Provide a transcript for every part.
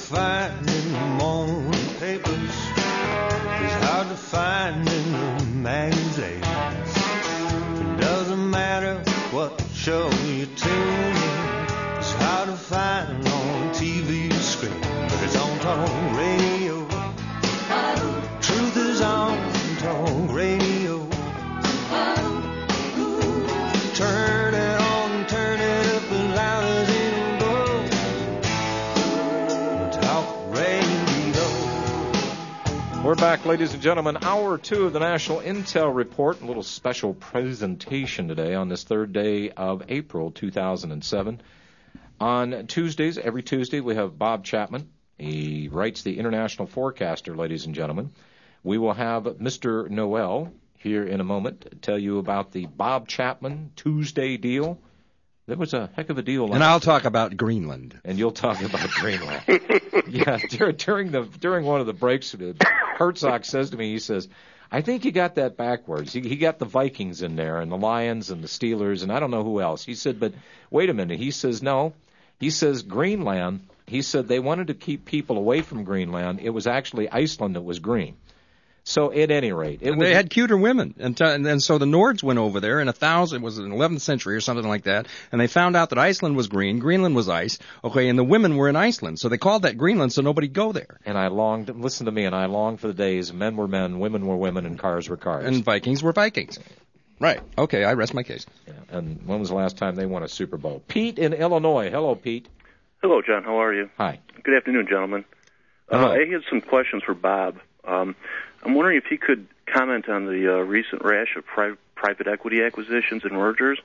find in the morning papers is hard to find in the magazines. It doesn't matter what show you tune in, it's hard to find on TV screen, but it's on talk radio. Truth is on talk radio. Turn it on, turn it up as loud as it'll go. Talk radio. We're back, ladies and gentlemen. Hour 2 of the National Intel Report. A little special presentation today on this third day of April 2007. On Tuesdays, every Tuesday, we have Bob Chapman. He writes the International Forecaster, ladies and gentlemen. We will have Mr. Noel here in a moment to tell you about the Bob Chapman Tuesday deal. There was a heck of a deal. And I'll talk about Greenland. And you'll talk about Greenland. Yeah, during one of the breaks, Herzog says to me, he says, I think you got that backwards. He got the Vikings in there and the Lions and the Steelers and I don't know who else. He said, but wait a minute. He says, no. He says Greenland, he said they wanted to keep people away from Greenland. It was actually Iceland that was green. So at any rate, they had cuter women, and so the Nords went over there in it was in the 11th century or something like that, and they found out that Iceland was green, Greenland was ice, okay, and the women were in Iceland, so they called that Greenland, so nobody'd go there. And I longed for the days men were men, women were women, and cars were cars, and Vikings were Vikings. Right. Okay, I rest my case. Yeah. And when was the last time they won a Super Bowl? Pete in Illinois. Hello, Pete. Hello, John. How are you? Hi. Good afternoon, gentlemen. I had some questions for Bob. I'm wondering if he could comment on the recent rash of private equity acquisitions and mergers.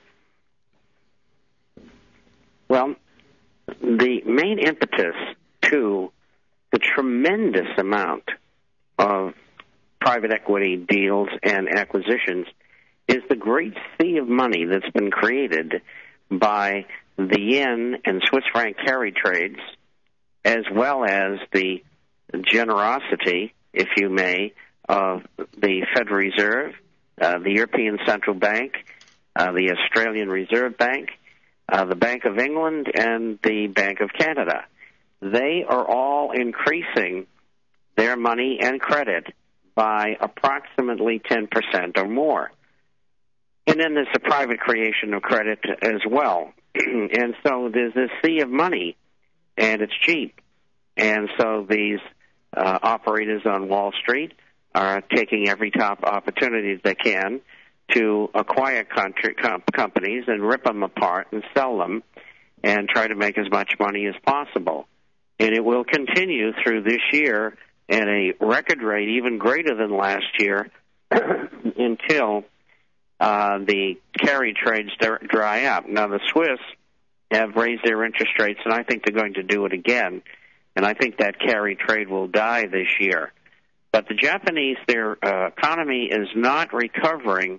Well, the main impetus to the tremendous amount of private equity deals and acquisitions is the great sea of money that's been created by the yen and Swiss franc carry trades, as well as the generosity, if you may, of the Federal Reserve, the European Central Bank, the Australian Reserve Bank, the Bank of England, and the Bank of Canada. They are all increasing their money and credit by approximately 10% or more. And then there's the private creation of credit as well. And so there's this sea of money, and it's cheap. And so these operators on Wall Street are taking every top opportunity they can to acquire companies and rip them apart and sell them and try to make as much money as possible. And it will continue through this year at a record rate even greater than last year until the carry trades dry up. Now, the Swiss have raised their interest rates, and I think they're going to do it again. And I think that carry trade will die this year. But the Japanese, their economy is not recovering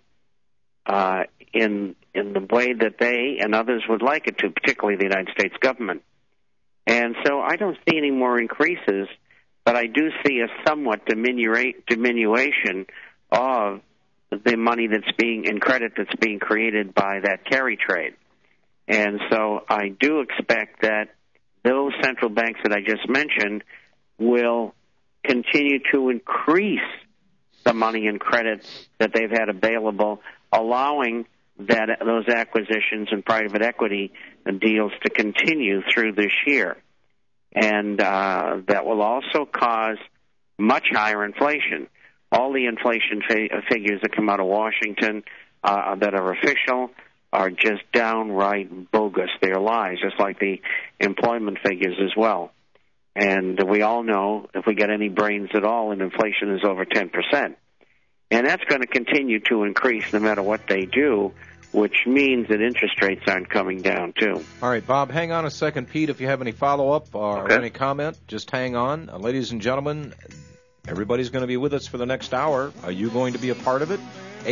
in the way that they and others would like it to, particularly the United States government. And so I don't see any more increases, but I do see a somewhat diminution of the money that's being in credit that's being created by that carry trade. And so I do expect that those central banks that I just mentioned will continue to increase the money and credit that they've had available, allowing those acquisitions and private equity deals to continue through this year. And that will also cause much higher inflation. All the inflation figures that come out of Washington that are official are just downright bogus. They're lies, just like the employment figures as well. And we all know if we get any brains at all, and inflation is over 10%. And that's going to continue to increase no matter what they do, which means that interest rates aren't coming down, too. All right, Bob, hang on a second. Pete, if you have any follow-up or any comment, just hang on. Ladies and gentlemen, everybody's going to be with us for the next hour. Are you going to be a part of it?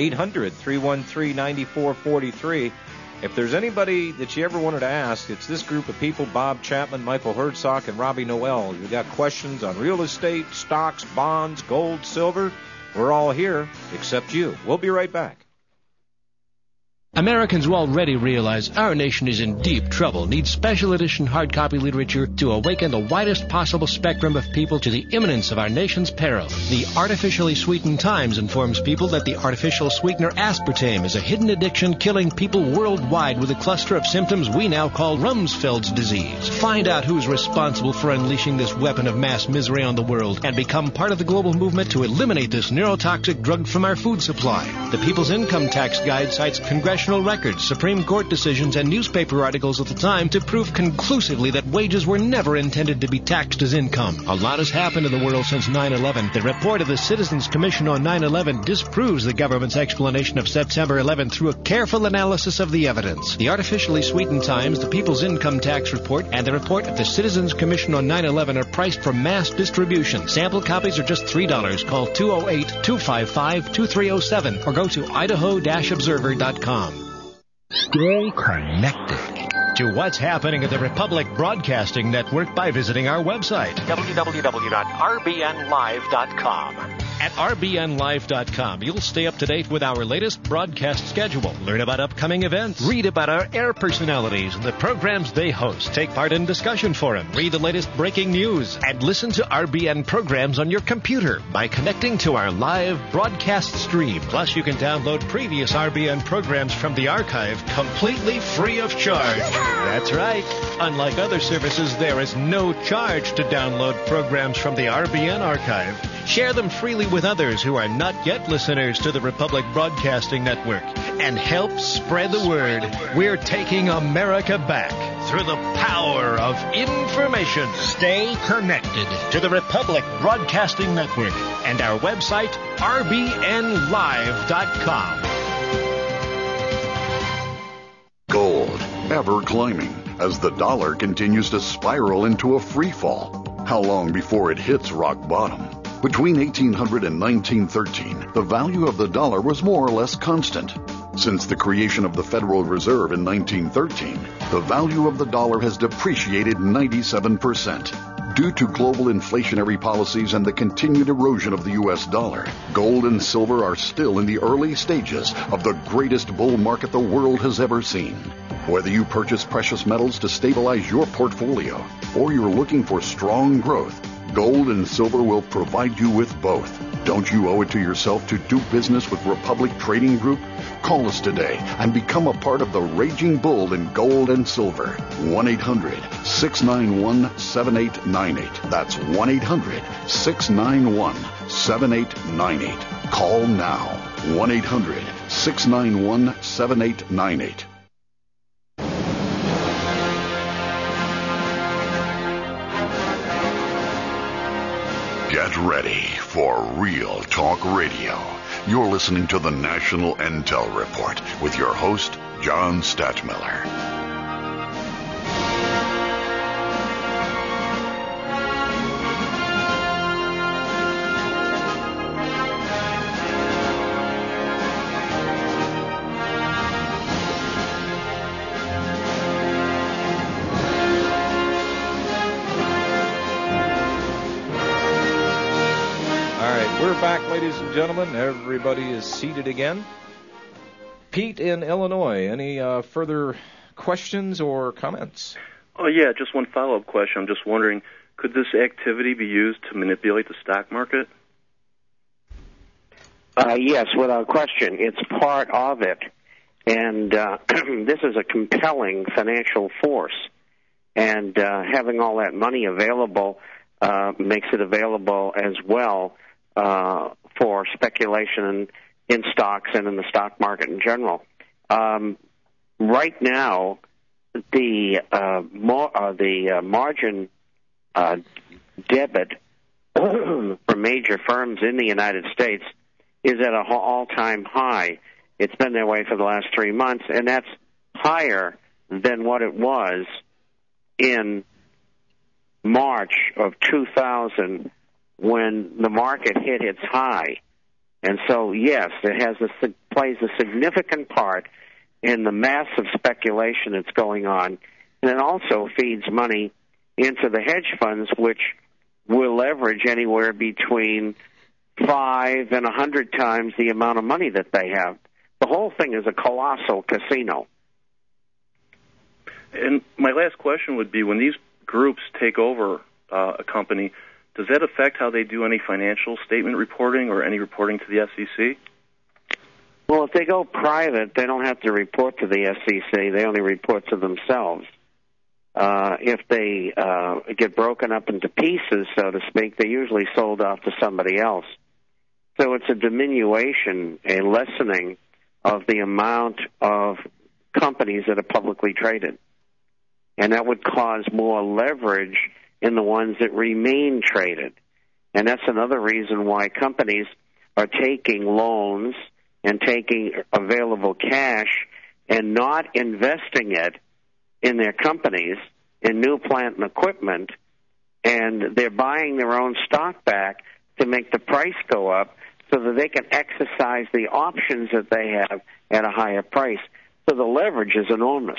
800-313-9443. If there's anybody that you ever wanted to ask, it's this group of people, Bob Chapman, Michael Herzog, and Robbie Noel. You've got questions on real estate, stocks, bonds, gold, silver. We're all here except you. We'll be right back. Americans will already realize our nation is in deep trouble, needs special edition hard copy literature to awaken the widest possible spectrum of people to the imminence of our nation's peril. The Artificially Sweetened Times informs people that the artificial sweetener aspartame is a hidden addiction killing people worldwide with a cluster of symptoms we now call Rumsfeld's disease. Find out who's responsible for unleashing this weapon of mass misery on the world and become part of the global movement to eliminate this neurotoxic drug from our food supply. The People's Income Tax Guide cites congressional records, Supreme Court decisions, and newspaper articles at the time to prove conclusively that wages were never intended to be taxed as income. A lot has happened in the world since 9/11. The report of the Citizens Commission on 9/11 disproves the government's explanation of September 11 through a careful analysis of the evidence. The Artificially Sweetened Times, the People's Income Tax Report, and the report of the Citizens Commission on 9/11 are priced for mass distribution. Sample copies are just $3. Call 208-255-2307 or go to idaho-observer.com. Stay connected to what's happening at the Republic Broadcasting Network by visiting our website, www.rbnlive.com. At rbnlive.com, you'll stay up to date with our latest broadcast schedule, learn about upcoming events, read about our air personalities and the programs they host, take part in discussion forums, read the latest breaking news, and listen to RBN programs on your computer by connecting to our live broadcast stream. Plus, you can download previous RBN programs from the archive completely free of charge. That's right. Unlike other services, there is no charge to download programs from the RBN archive. Share them freely with others who are not yet listeners to the Republic Broadcasting Network and help spread the word. We're taking America back through the power of information. Stay connected to the Republic Broadcasting Network and our website, rbnlive.com. Gold, ever climbing, as the dollar continues to spiral into a free fall. How long before it hits rock bottom? Between 1800 and 1913, the value of the dollar was more or less constant. Since the creation of the Federal Reserve in 1913, the value of the dollar has depreciated 97%. Due to global inflationary policies and the continued erosion of the U.S. dollar, gold and silver are still in the early stages of the greatest bull market the world has ever seen. Whether you purchase precious metals to stabilize your portfolio or you're looking for strong growth, gold and silver will provide you with both. Don't you owe it to yourself to do business with Republic Trading Group? Call us today and become a part of the raging bull in gold and silver. 1-800-691-7898. That's 1-800-691-7898. Call now. 1-800-691-7898. Get ready for Real Talk Radio. You're listening to the National Intel Report with your host, John Stadtmiller. We're back, ladies and gentlemen. Everybody is seated again. Pete in Illinois, any further questions or comments? Oh, yeah, just one follow-up question. I'm just wondering, could this activity be used to manipulate the stock market? Yes, without question. It's part of it. And this is a compelling financial force. And having all that money available makes it available as well for speculation in stocks and in the stock market in general. Right now, the margin debit for major firms in the United States is at an all-time high. It's been that way for the last 3 months, and that's higher than what it was in March of 2000 when the market hit its high. And so, yes, it plays a significant part in the massive speculation that's going on. And it also feeds money into the hedge funds, which will leverage anywhere between 5 and 100 times the amount of money that they have. The whole thing is a colossal casino. And my last question would be, when these groups take over a company, does that affect how they do any financial statement reporting or any reporting to the SEC? Well, if they go private, they don't have to report to the SEC. They only report to themselves. If they get broken up into pieces, so to speak, they're usually sold off to somebody else. So it's a diminution, a lessening of the amount of companies that are publicly traded. And that would cause more leverage in the ones that remain traded. And that's another reason why companies are taking loans and taking available cash and not investing it in their companies, in new plant and equipment, and they're buying their own stock back to make the price go up so that they can exercise the options that they have at a higher price. So the leverage is enormous.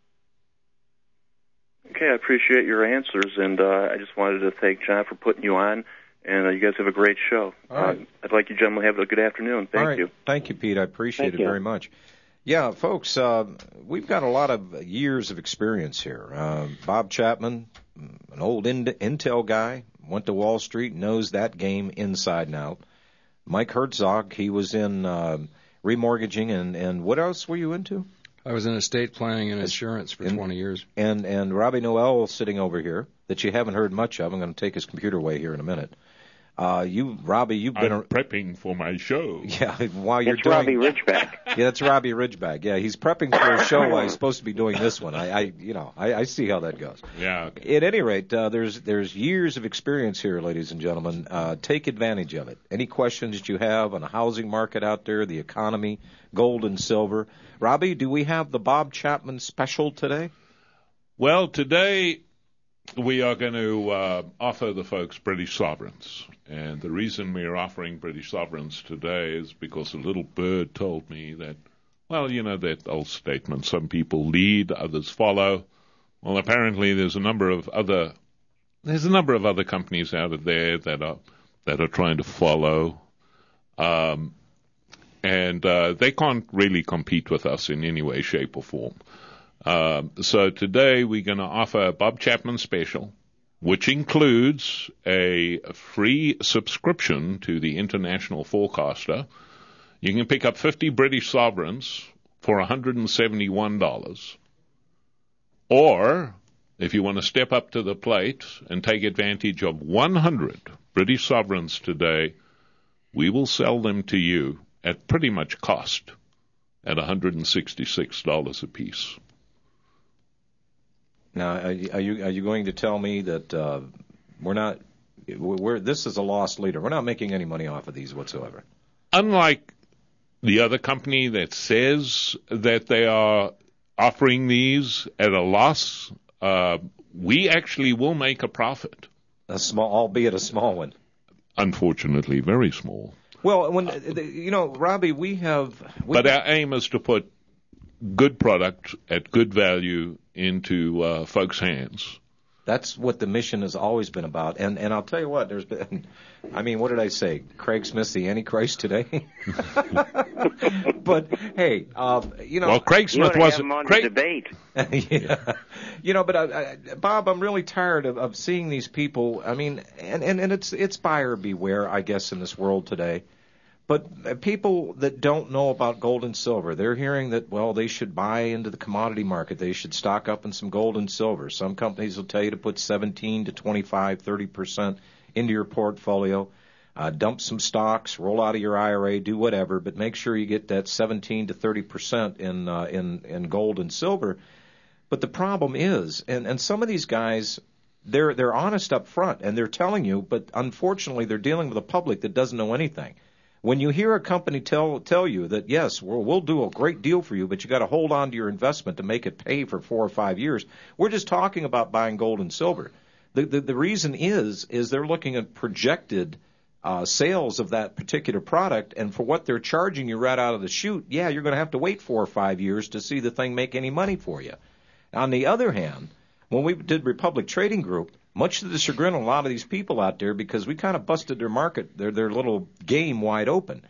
Okay, I appreciate your answers, and I just wanted to thank John for putting you on, and you guys have a great show. All right. I'd like you gentlemen to have a good afternoon. Thank you. Thank you, Pete. I appreciate Thank it you. very much. Yeah, folks, we've got a lot of years of experience here. Bob Chapman, an old Intel guy, went to Wall Street, knows that game inside and out. Mike Herzog, he was in remortgaging, and what else were you into? I was in estate planning and insurance for 20 years. And Robbie Noel sitting over here, that you haven't heard much of. I'm going to take his computer away here in a minute. Robbie, you've been prepping for my show. Yeah, while you're It's doing Robbie Ridgeback. Yeah, that's Robbie Ridgeback. Yeah, he's prepping for a show while he's supposed to be doing this one. I see how that goes. Yeah. Okay. At any rate, there's years of experience here, ladies and gentlemen. Take advantage of it. Any questions that you have on the housing market out there, the economy, gold and silver. Robbie, do we have the Bob Chapman special today? Well, today we are going to offer the folks British sovereigns. And the reason we're offering British sovereigns today is because a little bird told me that, well, you know that old statement, some people lead, others follow. Well, apparently there's a number of other companies out there that are trying to follow. And they can't really compete with us in any way, shape, or form. So today we're going to offer a Bob Chapman special, which includes a free subscription to the International Forecaster. You can pick up 50 British sovereigns for $171. Or, if you want to step up to the plate and take advantage of 100 British sovereigns today, we will sell them to you at pretty much cost at $166 a piece. Now, are you going to tell me that this is a lost leader? We're not making any money off of these whatsoever. Unlike the other company that says that they are offering these at a loss, we actually will make a profit. Albeit a small one. Unfortunately, very small. Well, Robbie, But our aim is to put good product at good value into folks' hands. That's what the mission has always been about. And I'll tell you what, there's been, what did I say? Craig Smith's the Antichrist today? But, hey, Well, Craig Smith wasn't. Debate. Yeah. But Bob, I'm really tired of seeing these people. And it's buyer beware, I guess, in this world today. But people that don't know about gold and silver, they're hearing that, well, they should buy into the commodity market. They should stock up in some gold and silver. Some companies will tell you to put 17 to 25, 30% into your portfolio. Dump some stocks, roll out of your IRA, do whatever, but make sure you get that 17 to 30% in gold and silver. But the problem is, and some of these guys, they're honest up front, and they're telling you, but unfortunately they're dealing with a public that doesn't know anything. When you hear a company tell you that, yes, we'll do a great deal for you, but you got to hold on to your investment to make it pay for 4 or 5 years, we're just talking about buying gold and silver. The reason is they're looking at projected sales of that particular product, and for what they're charging you right out of the chute, yeah, you're going to have to wait 4 or 5 years to see the thing make any money for you. On the other hand, when we did Republic Trading Group, much to the chagrin of a lot of these people out there, because we kind of busted their market, their little game wide open.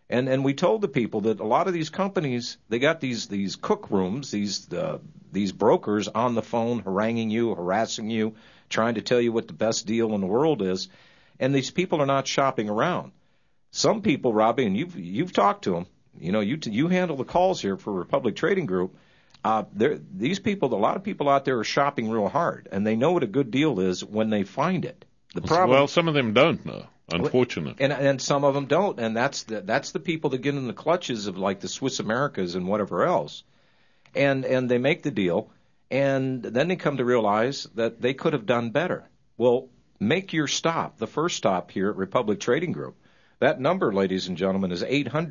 And we told the people that a lot of these companies, they got these cook rooms, these brokers on the phone haranguing you, harassing you, trying to tell you what the best deal in the world is, and these people are not shopping around. Some people, Robbie, and you've talked to them. You know, you handle the calls here for Republic Trading Group. These people, a lot of people out there are shopping real hard, and they know what a good deal is when they find it. The problem, well, some of them don't know. Unfortunately, and some of them don't, and that's the people that get in the clutches of like the Swiss Americas and whatever else, and they make the deal, and then they come to realize that they could have done better. Well, make your stop, the first stop here at Republic Trading Group. That number, ladies and gentlemen, is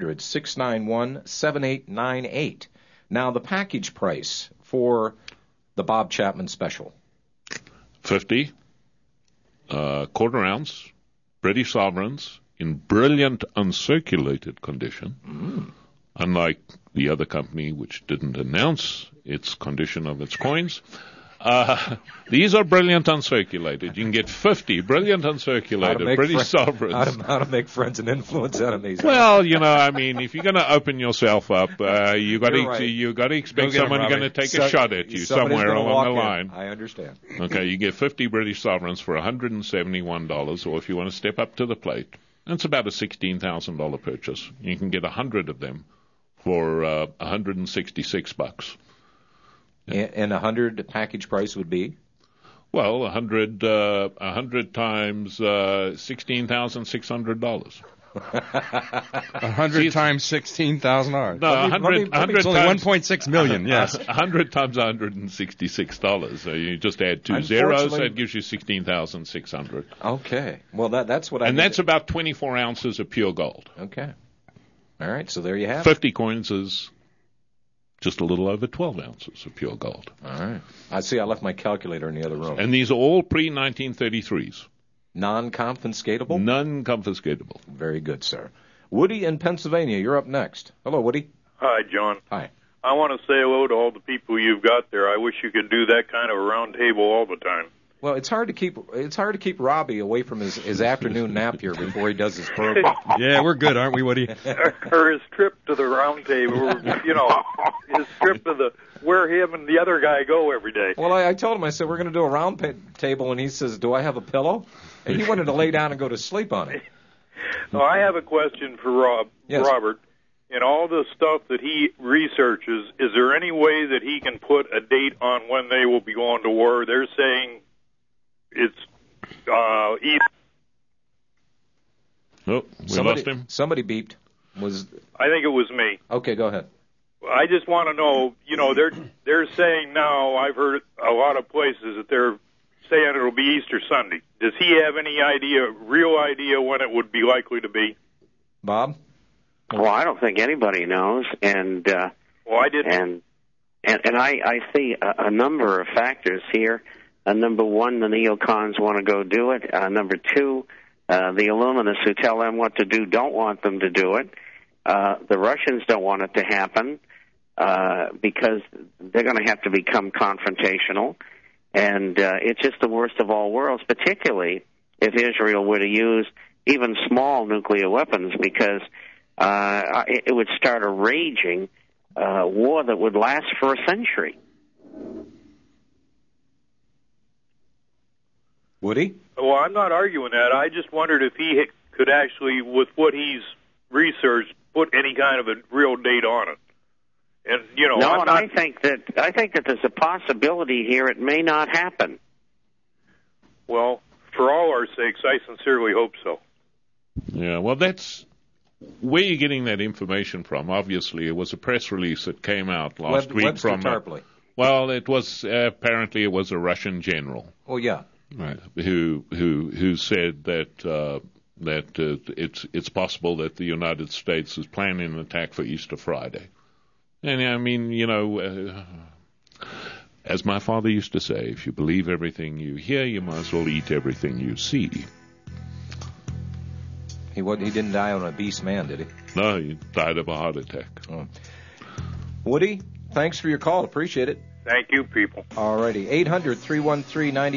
800-691-7898. Now, the package price for the Bob Chapman special: 50 quarter ounce British sovereigns in brilliant uncirculated condition, unlike the other company which didn't announce its condition of its coins. These are brilliant uncirculated. You can get 50 brilliant uncirculated British sovereigns. How to make friends and influence enemies. Well, you know, I mean, if you're going to open yourself up, you got to expect someone's going to take a shot at you somewhere along the line. I understand. Okay, you get 50 British sovereigns for $171, or if you want to step up to the plate, it's about a $16,000 purchase. You can get 100 of them for $166. And 100 package price would be? Well, 100 times $16,600. 100 times $16,000. No, 100 it's only 1.6 million. Yes, 100 times $166. So you just add two zeros, that gives you 16,600. Okay, well that's what I. And that's about 24 ounces of pure gold. Okay, all right. So there you have 50 coins is just a little over 12 ounces of pure gold. All right. I see. I left my calculator in the other room. And these are all pre-1933s. Non-confiscatable? Non-confiscatable. Very good, sir. Woody in Pennsylvania, you're up next. Hello, Woody. Hi, John. Hi. I want to say hello to all the people you've got there. I wish you could do that kind of a round table all the time. Well, it's hard to keep Robbie away from his afternoon nap here before he does his program. Yeah, we're good, aren't we, Woody? Or his trip to the round table, you know, his trip to where him and the other guy go every day. Well, I told him, I said, we're going to do a round table, and he says, do I have a pillow? And he wanted to lay down and go to sleep on it. Well, I have a question for Yes. Robert. In all the stuff that he researches, is there any way that he can put a date on when they will be going to war? They're saying it's either. Oh, lost him. Somebody beeped. I think it was me. Okay, go ahead. I just want to know, you know, they're saying now, I've heard a lot of places that they're saying it'll be Easter Sunday. Does he have any real idea when it would be likely to be? Bob? Well, I don't think anybody knows, and well, I didn't. And I see a number of factors here. Number one, the neocons want to go do it. Number two, the Illuminists who tell them what to do don't want them to do it. The Russians don't want it to happen because they're going to have to become confrontational. And it's just the worst of all worlds, particularly if Israel were to use even small nuclear weapons, because it would start a raging war that would last for a century. Woody? Well, I'm not arguing that. I just wondered if he could actually, with what he's researched, put any kind of a real date on it. And you know, no, and I think that there's a possibility here it may not happen. Well, for all our sakes, I sincerely hope so. Yeah, well, that's where you're getting that information from. Obviously, it was a press release that came out last week Webster from. Tarpley. Well, it was apparently it was a Russian general. Oh yeah. Right. Who said that it's possible that the United States is planning an attack for Easter Friday. And I mean, you know, as my father used to say, if you believe everything you hear, you might as well eat everything you see. He didn't die on a beast man, did he? No, he died of a heart attack. Oh. Woody, thanks for your call. Appreciate it. Thank you, people. All righty.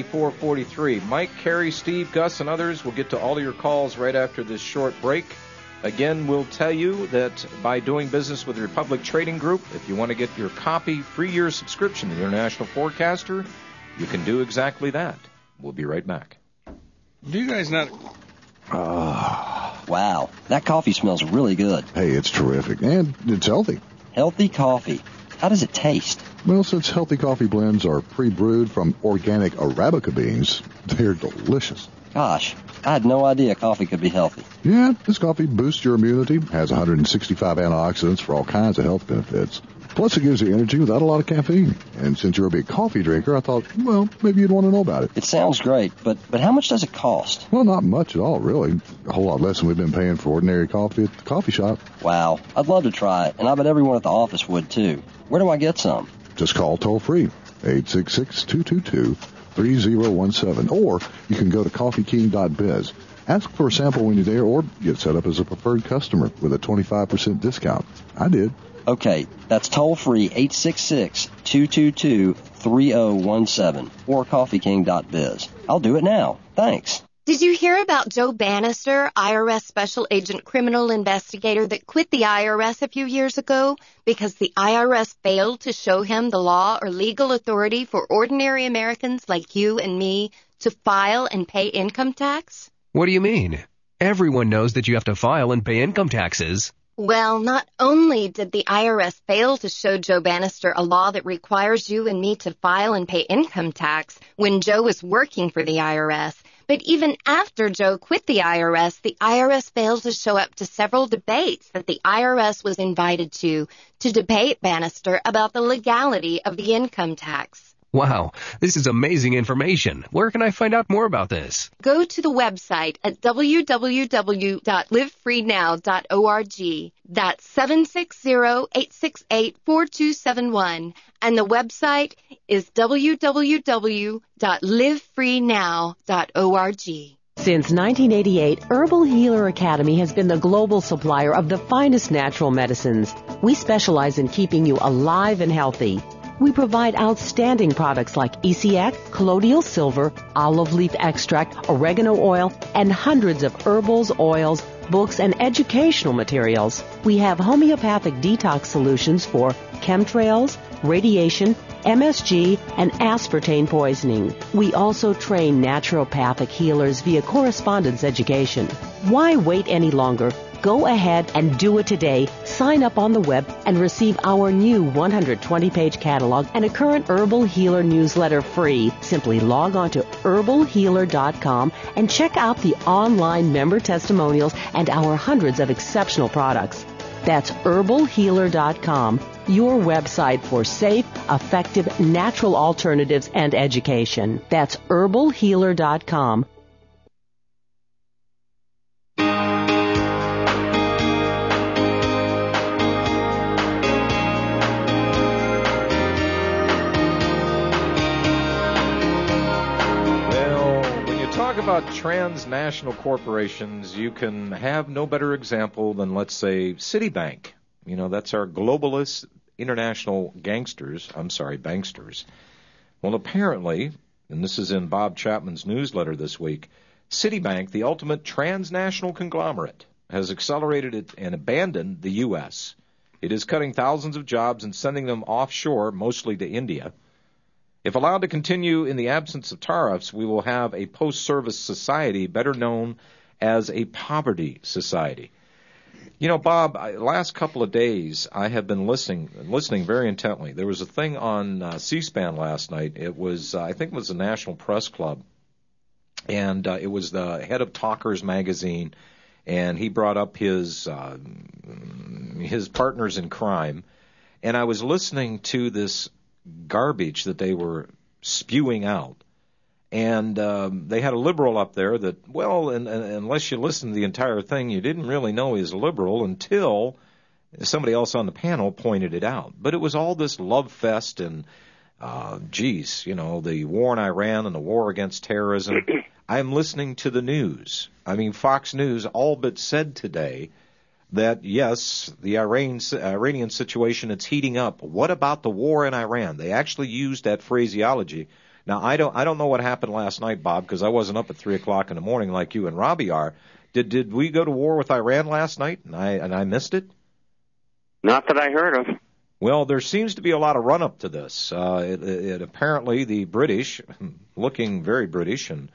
800-313-9443. Mike, Kerry, Steve, Gus, and others will get to all of your calls right after this short break. Again, we'll tell you that by doing business with the Republic Trading Group, if you want to get your free year subscription to the International Forecaster, you can do exactly that. We'll be right back. Do you guys not... Wow, that coffee smells really good. Hey, it's terrific, and it's healthy. Healthy coffee. How does it taste? Well, since healthy coffee blends are pre-brewed from organic Arabica beans, they're delicious. Gosh, I had no idea coffee could be healthy. Yeah, this coffee boosts your immunity, has 165 antioxidants for all kinds of health benefits. Plus, it gives you energy without a lot of caffeine. And since you're a big coffee drinker, I thought, well, maybe you'd want to know about it. It sounds great, but how much does it cost? Well, not much at all, really. A whole lot less than we've been paying for ordinary coffee at the coffee shop. Wow, I'd love to try it, and I bet everyone at the office would, too. Where do I get some? Just call toll-free, 866-222-3017, or you can go to coffeeking.biz. Ask for a sample when you're there, or get set up as a preferred customer with a 25% discount. I did. Okay, that's toll-free, 866-222-3017, or coffeeking.biz. I'll do it now. Thanks. Did you hear about Joe Bannister, IRS Special Agent Criminal Investigator that quit the IRS a few years ago because the IRS failed to show him the law or legal authority for ordinary Americans like you and me to file and pay income tax? What do you mean? Everyone knows that you have to file and pay income taxes. Well, not only did the IRS fail to show Joe Bannister a law that requires you and me to file and pay income tax when Joe was working for the IRS, but even after Joe quit the IRS failed to show up to several debates that the IRS was invited to debate Bannister about the legality of the income tax. Wow, this is amazing information. Where can I find out more about this? Go to the website at www.livefreenow.org. That's 760-868-4271. And the website is www.livefreenow.org. Since 1988, Herbal Healer Academy has been the global supplier of the finest natural medicines. We specialize in keeping you alive and healthy. We provide outstanding products like ECX, colloidal silver, olive leaf extract, oregano oil, and hundreds of herbals, oils, books, and educational materials. We have homeopathic detox solutions for chemtrails, radiation, MSG, and aspartame poisoning. We also train naturopathic healers via correspondence education. Why wait any longer? Go ahead and do it today. Sign up on the web and receive our new 120-page catalog and a current Herbal Healer newsletter free. Simply log on to herbalhealer.com and check out the online member testimonials and our hundreds of exceptional products. That's herbalhealer.com, your website for safe, effective, natural alternatives and education. That's herbalhealer.com. About transnational corporations, you can have no better example than, let's say, Citibank. You know, that's our globalist international banksters. Well, apparently, and this is in Bob Chapman's newsletter this week, Citibank, the ultimate transnational conglomerate, has accelerated it and abandoned the U.S. It is cutting thousands of jobs and sending them offshore, mostly to India. If allowed to continue in the absence of tariffs, we will have a post-service society better known as a poverty society. You know, Bob, last couple of days I have been listening very intently. There was a thing on C-SPAN last night. It was, I think it was the National Press Club, and it was the head of Talkers magazine, and he brought up his partners in crime, and I was listening to this garbage that they were spewing out. And they had a liberal up there that, well, unless you listen to the entire thing, you didn't really know he was a liberal until somebody else on the panel pointed it out. But it was all this love fest and, the war in Iran and the war against terrorism. I'm listening to the news. I mean, Fox News all but said today that, yes, the Iranian situation, it's heating up. What about the war in Iran? They actually used that phraseology. Now, I don't know what happened last night, Bob, because I wasn't up at 3 o'clock in the morning like you and Robbie are. Did we go to war with Iran last night and I missed it? Not that I heard of. Well, there seems to be a lot of run-up to this. It apparently the British, looking very British, and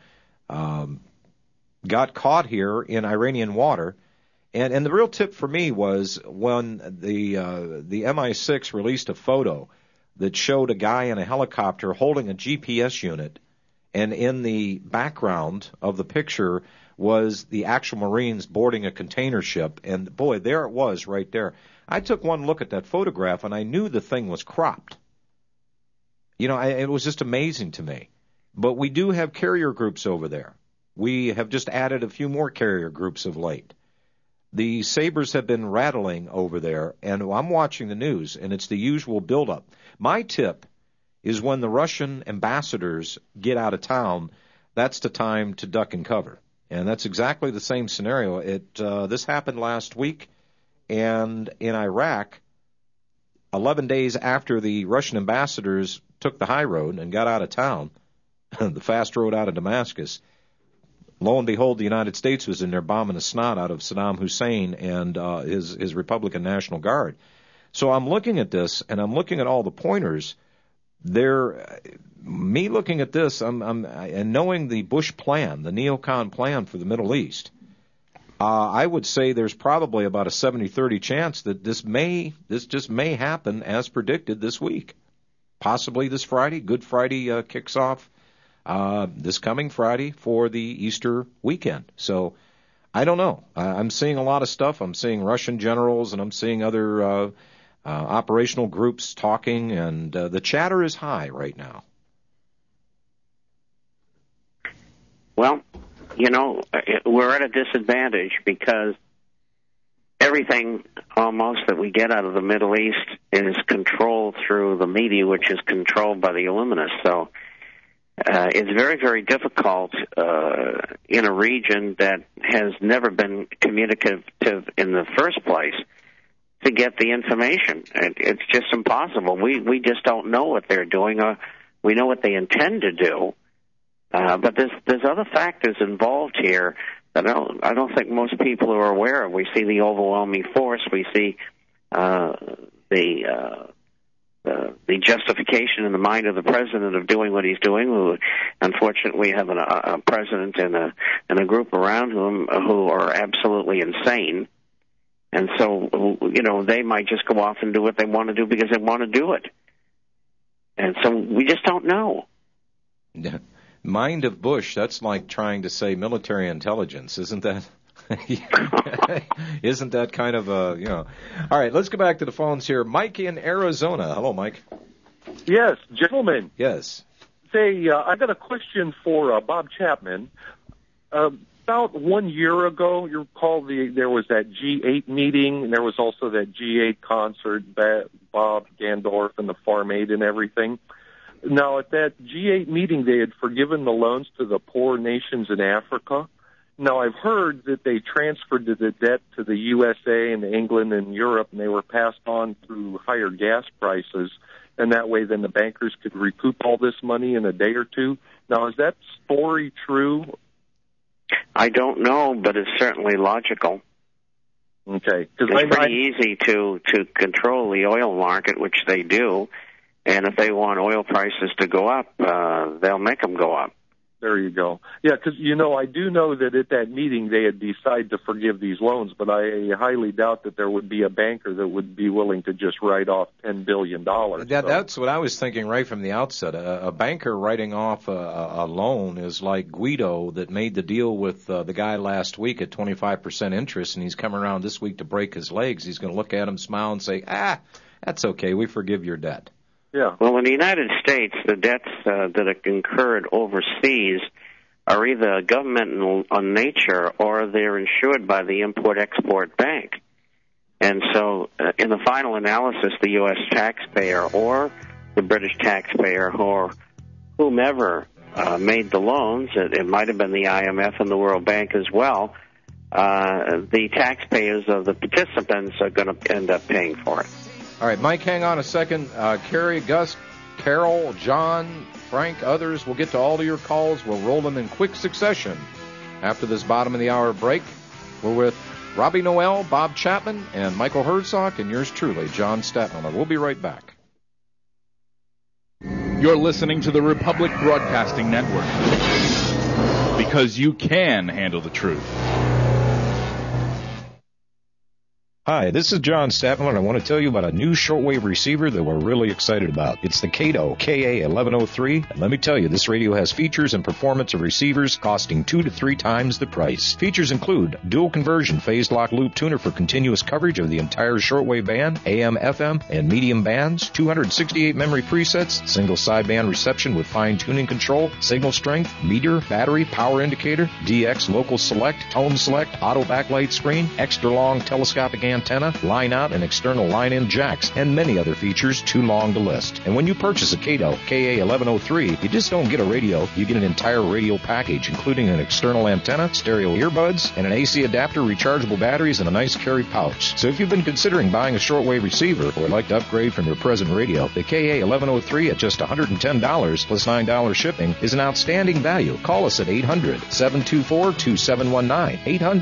got caught here in Iranian water. And the real tip for me was when the MI6 released a photo that showed a guy in a helicopter holding a GPS unit, and in the background of the picture was the actual Marines boarding a container ship. And, boy, there it was right there. I took one look at that photograph, and I knew the thing was cropped. You know, it was just amazing to me. But we do have carrier groups over there. We have just added a few more carrier groups of late. The sabers have been rattling over there, and I'm watching the news, and it's the usual buildup. My tip is when the Russian ambassadors get out of town, that's the time to duck and cover. And that's exactly the same scenario. This happened last week. And in Iraq, 11 days after the Russian ambassadors took the high road and got out of town, the fast road out of Damascus, lo and behold, the United States was in there bombing the snot out of Saddam Hussein and his Republican National Guard. So I'm looking at this, and I'm looking at all the pointers. Me looking at this, and knowing the Bush plan, the neocon plan for the Middle East, I would say there's probably about a 70-30 chance that this just may happen as predicted this week. Possibly this Friday. Good Friday kicks off this coming Friday for the Easter weekend. So I don't know. I'm seeing a lot of stuff. I'm seeing Russian generals, and I'm seeing other operational groups talking, and the chatter is high right now. Well, you know, we're at a disadvantage because everything almost that we get out of the Middle East is controlled through the media, which is controlled by the Illuminists. So it's very, very difficult in a region that has never been communicative in the first place to get the information. It's just impossible. We just don't know what they're doing. We know what they intend to do. But there's other factors involved here that I don't think most people are aware of. We see the overwhelming force. We see the justification in the mind of the president of doing what he's doing. Unfortunately, we have a president and a group around him who are absolutely insane. And so, you know, they might just go off and do what they want to do because they want to do it. And so we just don't know. Yeah. Mind of Bush, that's like trying to say military intelligence, isn't that? Isn't that kind of you know? All right, let's go back to the phones here. Mike in Arizona. Hello, Mike. Yes, gentlemen. Yes. Say, I got a question for Bob Chapman. About 1 year ago, you recall there was that G8 meeting, and there was also that G8 concert, Bob Gandorf and the Farm Aid and everything. Now, at that G8 meeting, they had forgiven the loans to the poor nations in Africa. Now, I've heard that they transferred the debt to the USA and England and Europe, and they were passed on through higher gas prices, and that way then the bankers could recoup all this money in a day or two. Now, is that story true? I don't know, but it's certainly logical. Okay. It's pretty easy to control the oil market, which they do. And if they want oil prices to go up, they'll make them go up. There you go. Yeah, because, you know, I do know that at that meeting they had decided to forgive these loans, but I highly doubt that there would be a banker that would be willing to just write off $10 billion. That's what I was thinking right from the outset. A banker writing off a loan is like Guido that made the deal with the guy last week at 25% interest, and he's coming around this week to break his legs. He's going to look at him, smile, and say, that's okay, we forgive your debt. Yeah. Well, in the United States, the debts that are incurred overseas are either governmental in nature or they're insured by the Import-Export Bank. And so, in the final analysis, the U.S. taxpayer or the British taxpayer or whomever made the loans, it might have been the IMF and the World Bank as well, the taxpayers of the participants are going to end up paying for it. All right, Mike, hang on a second. Carrie, Gus, Carol, John, Frank, others, we'll get to all of your calls. We'll roll them in quick succession after this bottom of the hour break. We're with Robbie Noel, Bob Chapman, and Michael Herzog, and yours truly, John Stadtmiller. We'll be right back. You're listening to the Republic Broadcasting Network, because you can handle the truth. Hi, this is John Stadtmiller, and I want to tell you about a new shortwave receiver that we're really excited about. It's the Kato KA1103, and let me tell you, this radio has features and performance of receivers costing 2 to 3 times the price. Features include dual conversion phase lock loop tuner for continuous coverage of the entire shortwave band, AM, FM, and medium bands, 268 memory presets, single sideband reception with fine tuning control, signal strength, meter, battery, power indicator, DX local select, tone select, auto backlight screen, extra long telescopic antenna, line out and external line in jacks, and many other features too long to list. And when you purchase a Kato KA1103, you just don't get a radio, you get an entire radio package, including an external antenna, stereo earbuds, and an AC adapter, rechargeable batteries, and a nice carry pouch. So if you've been considering buying a shortwave receiver or would like to upgrade from your present radio, the KA1103 at just $110 plus $9 shipping is an outstanding value. Call us at 800-724-2719.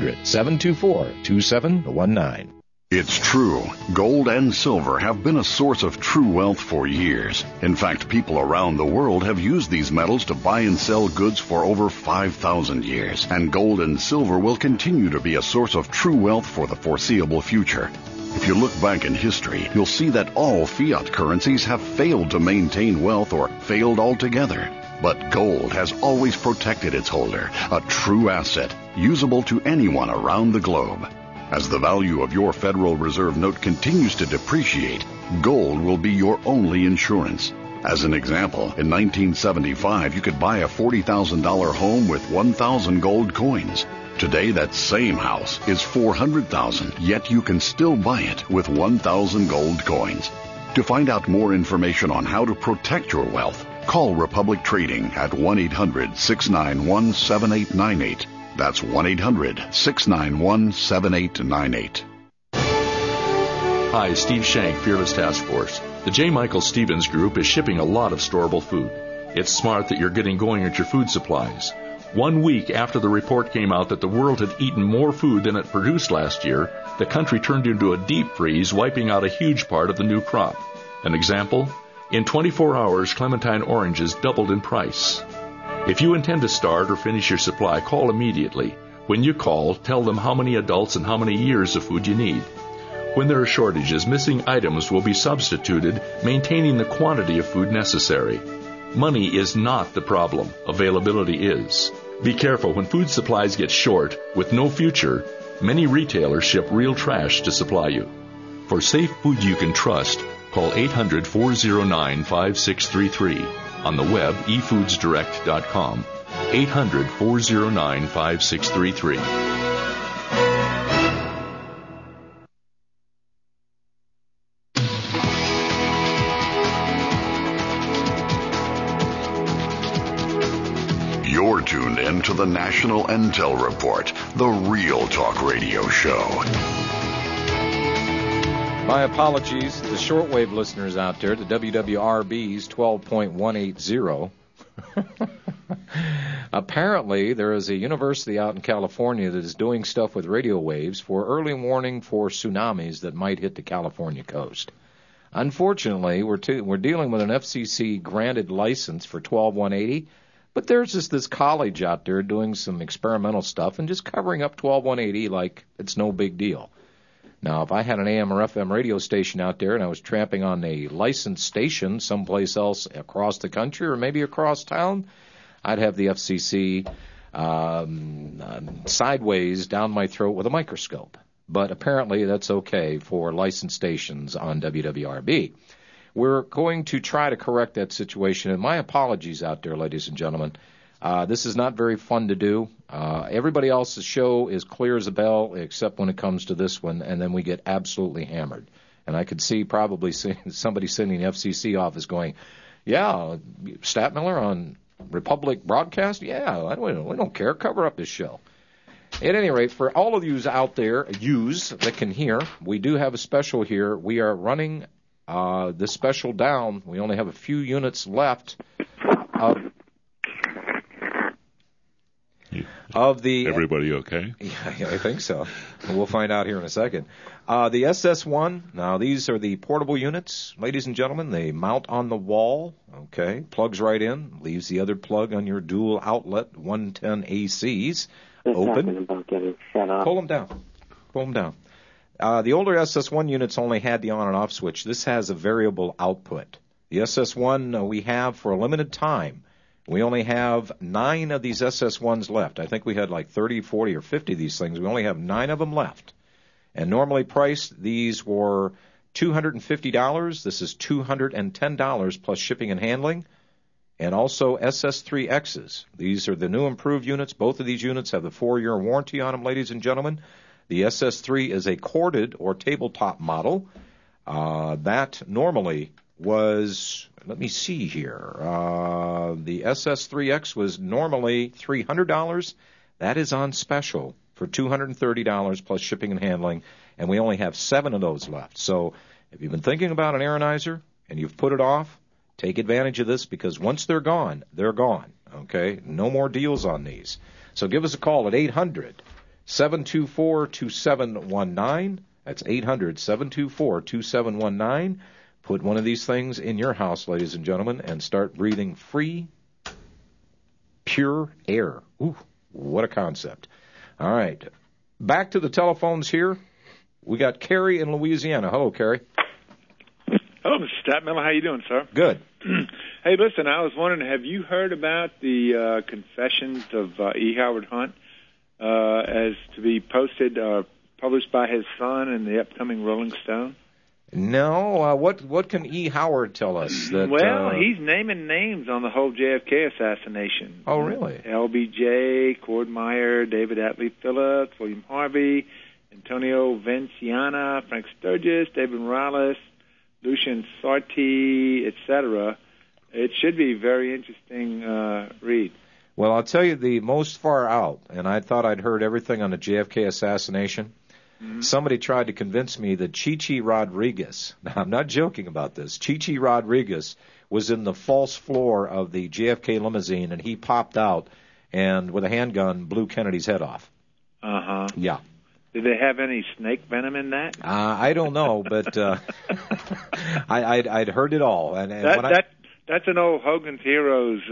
800-724-2719. It's true. Gold and silver have been a source of true wealth for years. In fact, people around the world have used these metals to buy and sell goods for over 5,000 years. And gold and silver will continue to be a source of true wealth for the foreseeable future. If you look back in history, you'll see that all fiat currencies have failed to maintain wealth or failed altogether. But gold has always protected its holder, a true asset, usable to anyone around the globe. As the value of your Federal Reserve note continues to depreciate, gold will be your only insurance. As an example, in 1975, you could buy a $40,000 home with 1,000 gold coins. Today, that same house is $400,000, yet you can still buy it with 1,000 gold coins. To find out more information on how to protect your wealth, call Republic Trading at 1-800-691-7898. That's 1-800-691-7898. Hi, Steve Shank, Fearless Task Force. The J. Michael Stevens Group is shipping a lot of storable food. It's smart that you're getting going at your food supplies. 1 week after the report came out that the world had eaten more food than it produced last year, the country turned into a deep freeze, wiping out a huge part of the new crop. An example? In 24 hours, clementine oranges doubled in price. If you intend to start or finish your supply, call immediately. When you call, tell them how many adults and how many years of food you need. When there are shortages, missing items will be substituted, maintaining the quantity of food necessary. Money is not the problem. Availability is. Be careful when food supplies get short, with no future. Many retailers ship real trash to supply you. For safe food you can trust, call 800-409-5633. On the web, efoodsdirect.com. 800-409-5633. You're tuned in to the National Intel Report, the Real Talk Radio Show. My apologies to the shortwave listeners out there, the WWRB's 12.180. Apparently, there is a university out in California that is doing stuff with radio waves for early warning for tsunamis that might hit the California coast. Unfortunately, we're dealing with an FCC-granted license for 12.180, but there's just this college out there doing some experimental stuff and just covering up 12.180 like it's no big deal. Now, if I had an AM or FM radio station out there and I was tramping on a licensed station someplace else across the country or maybe across town, I'd have the FCC sideways down my throat with a microscope. But apparently that's okay for licensed stations on WWRB. We're going to try to correct that situation, and my apologies out there, ladies and gentlemen. This is not very fun to do. Everybody else's show is clear as a bell, except when it comes to this one, and then we get absolutely hammered. And I could see probably somebody sitting in the FCC office going, yeah, Stadtmiller on Republic Broadcast? Yeah, we don't care. Cover up this show. At any rate, for all of yous out there, that can hear, we do have a special here. We are running this special down. We only have a few units left. Everybody okay? Yeah, I think so. We'll find out here in a second. The SS1, now these are the portable units, ladies and gentlemen. They mount on the wall, okay, plugs right in, leaves the other plug on your dual outlet 110 ACs open. About getting set up. Pull them down. Pull them down. The older SS1 units only had the on and off switch. This has a variable output. The SS1 we have for a limited time. We only have 9 of these SS1s left. I think we had like 30, 40, or 50 of these things. We only have 9 of them left. And normally priced, these were $250. This is $210 plus shipping and handling. And also SS3Xs. These are the new improved units. Both of these units have the 4-year warranty on them, ladies and gentlemen. The SS3 is a corded or tabletop model. That normally was, let me see here, the SS3X was normally $300. That is on special for $230 plus shipping and handling, and we only have 7 of those left. So if you've been thinking about an Aeronizer and you've put it off, take advantage of this, because once they're gone, they're gone, okay? No more deals on these. So give us a call at 800-724-2719. That's 800-724-2719. Put one of these things in your house, ladies and gentlemen, and start breathing free, pure air. Ooh, what a concept. All right. Back to the telephones here. We got Kerry in Louisiana. Hello, Kerry. Hello, Mr. Statmiller. How you doing, sir? Good. Hey, listen, I was wondering, have you heard about the confessions of E. Howard Hunt as to be posted, published by his son in the upcoming Rolling Stone? No. What can E. Howard tell us? That, well, he's naming names on the whole JFK assassination. Oh, really? LBJ, Cord Meyer, David Atlee Phillips, William Harvey, Antonio Vinciana, Frank Sturgis, David Morales, Lucien Sarti, etc. It should be a very interesting read. Well, I'll tell you the most far out, and I thought I'd heard everything on the JFK assassination. Mm-hmm. Somebody tried to convince me that Chichi Rodriguez, now I'm not joking about this, Chichi Rodriguez was in the false floor of the JFK limousine, and he popped out and with a handgun blew Kennedy's head off. Uh-huh. Yeah. Did they have any snake venom in that? I don't know, but I'd heard it all. And that's an old Hogan's Heroes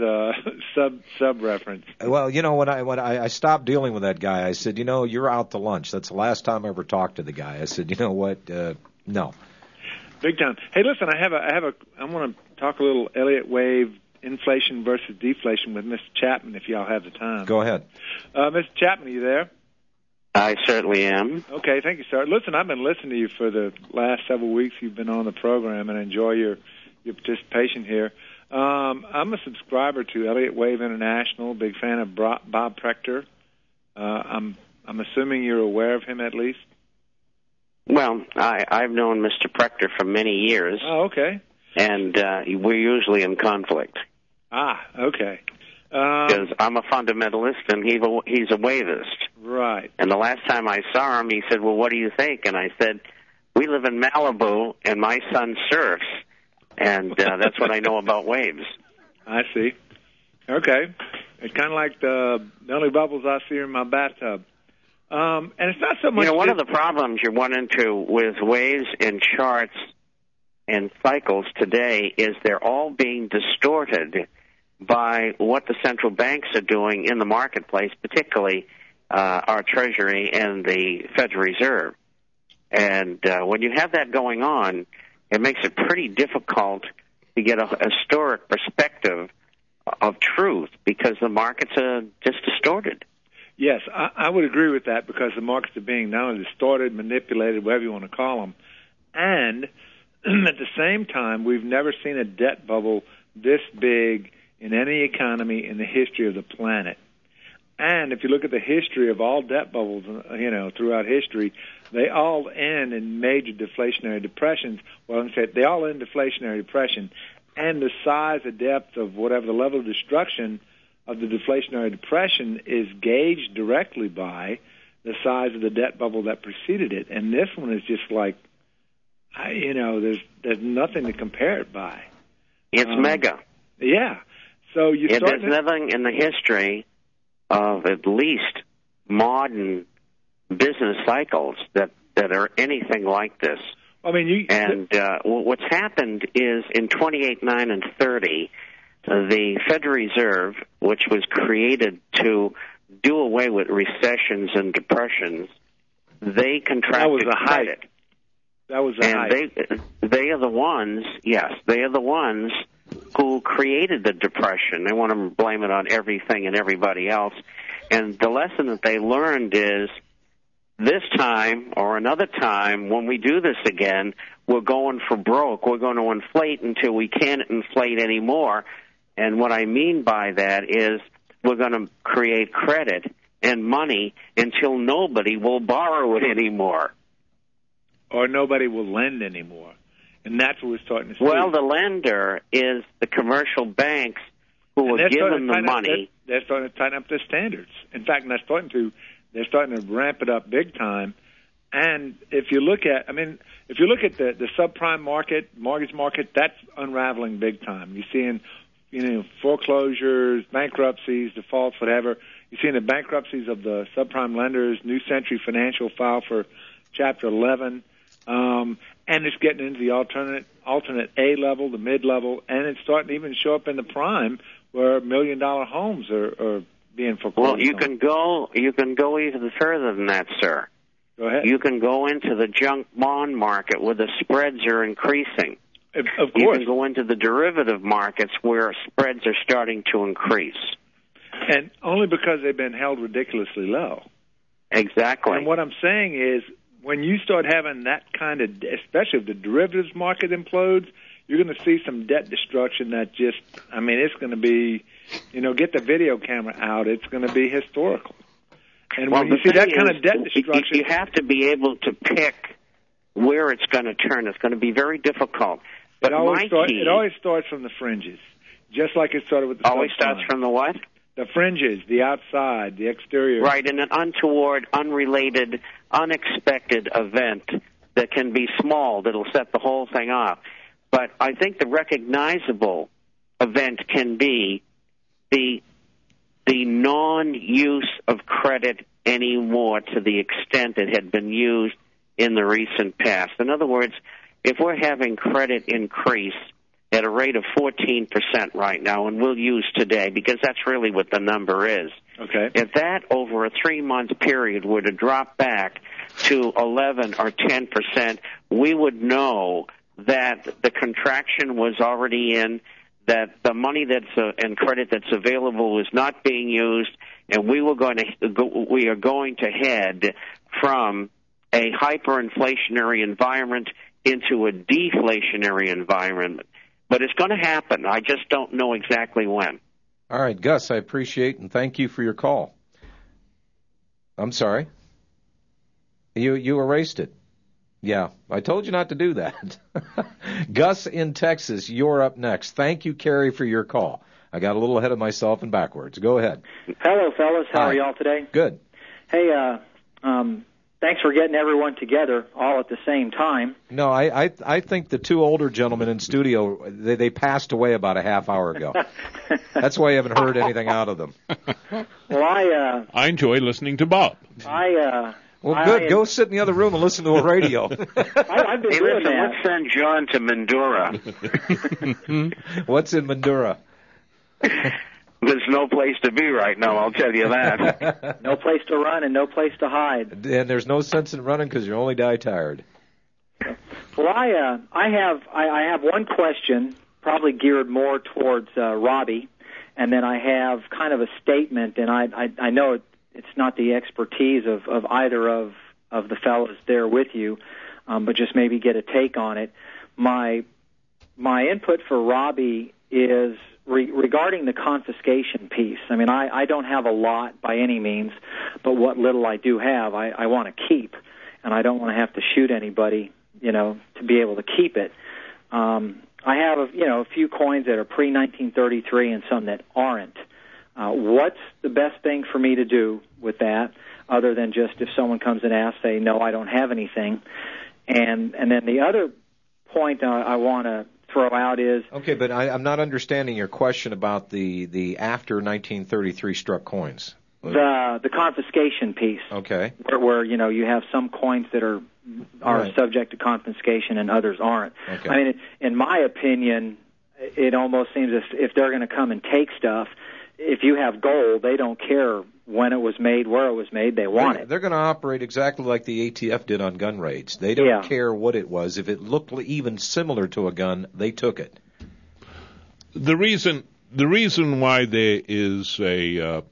sub reference. Well, you know, when I stopped dealing with that guy, I said, you know, you're out to lunch. That's the last time I ever talked to the guy. I said, you know what? No. Big time. Hey, listen, I want to talk a little Elliott Wave inflation versus deflation with Mr. Chapman, if y'all have the time. Go ahead. Mr. Chapman, are you there? I certainly am. Okay, thank you, sir. Listen, I've been listening to you for the last several weeks. You've been on the program, and I enjoy your participation here. I'm a subscriber to Elliott Wave International, big fan of Bob Prechter. I'm assuming you're aware of him at least? Well, I've known Mr. Prechter for many years. Oh, okay. And we're usually in conflict. Ah, okay. Because I'm a fundamentalist and he's a wavist. Right. And the last time I saw him, he said, well, what do you think? And I said, we live in Malibu and my son surfs. And that's what I know about waves. I see. Okay. It's kind of like the only bubbles I see are in my bathtub. And it's not so much... You know, one of the problems you run into with waves and charts and cycles today is they're all being distorted by what the central banks are doing in the marketplace, particularly our Treasury and the Federal Reserve. And when you have that going on, it makes it pretty difficult to get a historic perspective of truth because the markets are just distorted. Yes, I would agree with that because the markets are being not only distorted, manipulated, whatever you want to call them, and at the same time, we've never seen a debt bubble this big in any economy in the history of the planet. And if you look at the history of all debt bubbles, throughout history, they all end in major deflationary depressions. Well, they all end in deflationary depression. And the size, the depth of whatever the level of destruction of the deflationary depression is gauged directly by the size of the debt bubble that preceded it. And this one is just like, there's nothing to compare it by. It's mega. Yeah. So there's nothing in the history of at least modern business cycles that are anything like this. I mean, what's happened is in 28, 9, and 30, the Federal Reserve, which was created to do away with recessions and depressions, they contracted credit. That was a hype. They are the ones, yes, they are the ones who created the depression. They want to blame it on everything and everybody else. And the lesson that they learned is this time or another time when we do this again, we're going for broke. We're going to inflate until we can't inflate anymore. And what I mean by that is we're going to create credit and money until nobody will borrow it anymore. Or nobody will lend anymore. And that's what we're starting to see. Well, the lender is the commercial banks who are given the money. They're starting to tighten up their standards. In fact, they're starting to ramp it up big time. And if you look at, the subprime market, mortgage market, that's unraveling big time. You're seeing, foreclosures, bankruptcies, defaults, whatever. You're seeing the bankruptcies of the subprime lenders. New Century Financial filed for Chapter 11. And it's getting into the alternate A level, the mid level, and it's starting to even show up in the prime where $1 million homes are being foreclosed. Well, you can go even further than that, sir. Go ahead. You can go into the junk bond market where the spreads are increasing. Of course. You can go into the derivative markets where spreads are starting to increase. And only because they've been held ridiculously low. Exactly. And what I'm saying is, when you start having that kind of, especially if the derivatives market implodes, you're going to see some debt destruction that just, it's going to be, get the video camera out. It's going to be historical. And when you see that kind of debt destruction, you have to be able to pick where it's going to turn. It's going to be very difficult. But it always starts from the fringes, just like it started with the always starts from the what? The fringes, the outside, the exterior. Right, in an untoward, unrelated, unexpected event that can be small, that'll set the whole thing off. But I think the recognizable event can be the non-use of credit anymore to the extent it had been used in the recent past. In other words, if we're having credit increase at a rate of 14% right now, and we'll use today because that's really what the number is. Okay. If that over a 3-month period were to drop back to 11 or 10%, we would know that the contraction was already in, that the money and credit that's available is not being used, and we are going to head from a hyperinflationary environment into a deflationary environment. But it's going to happen. I just don't know exactly when. All right, Gus, I appreciate and thank you for your call. I'm sorry. You erased it. Yeah, I told you not to do that. Gus in Texas, you're up next. Thank you, Carrie, for your call. I got a little ahead of myself and backwards. Go ahead. Hello, fellas. How are y'all today? Good. Hey, thanks for getting everyone together all at the same time. No, I think the two older gentlemen in studio, they passed away about a half hour ago. That's why I haven't heard anything out of them. Well, I enjoy listening to Bob. Well, good. Go sit in the other room and listen to a radio. I've been doing that. Let's send John to Mandura. What's in Mandura? There's no place to be right now, I'll tell you that. No place to run and no place to hide. And there's no sense in running because you only die tired. Well, I have one question, probably geared more towards Robbie, and then I have kind of a statement, and I know it's not the expertise of either of the fellows there with you, but just maybe get a take on it. My input for Robbie is regarding the confiscation piece. I don't have a lot by any means, but what little I do have, I want to keep, and I don't want to have to shoot anybody, to be able to keep it. I have, a few coins that are pre-1933 and some that aren't. What's the best thing for me to do with that, other than just if someone comes and asks, say, no, I don't have anything? And then the other point I want to throw out is... Okay, but I'm not understanding your question about the after 1933 struck coins. The confiscation piece. Okay. Where you have some coins that are Right. subject to confiscation and others aren't. Okay. I mean, in my opinion, it almost seems if they're going to come and take stuff, if you have gold, they don't care when it was made, where it was made, they want it. They're going to operate exactly like the ATF did on gun raids. They don't care what it was. If it looked even similar to a gun, they took it. The reason why there is a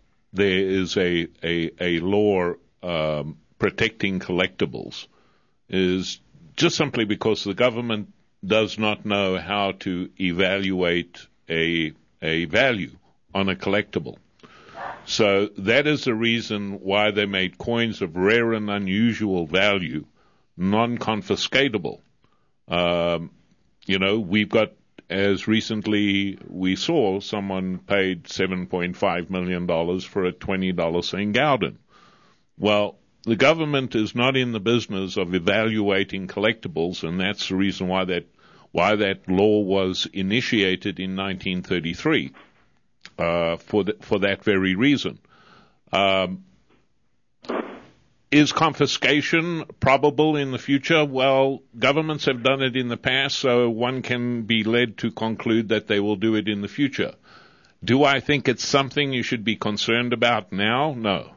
law protecting collectibles is just simply because the government does not know how to evaluate a value on a collectible. So that is the reason why they made coins of rare and unusual value non-confiscatable. We've got, as recently we saw, someone paid $7.5 million for a $20 St. Gaudin. Well, the government is not in the business of evaluating collectibles, and that's the reason why that law was initiated in 1933. For that very reason. Is confiscation probable in the future? Well, governments have done it in the past, so one can be led to conclude that they will do it in the future. Do I think it's something you should be concerned about now? No.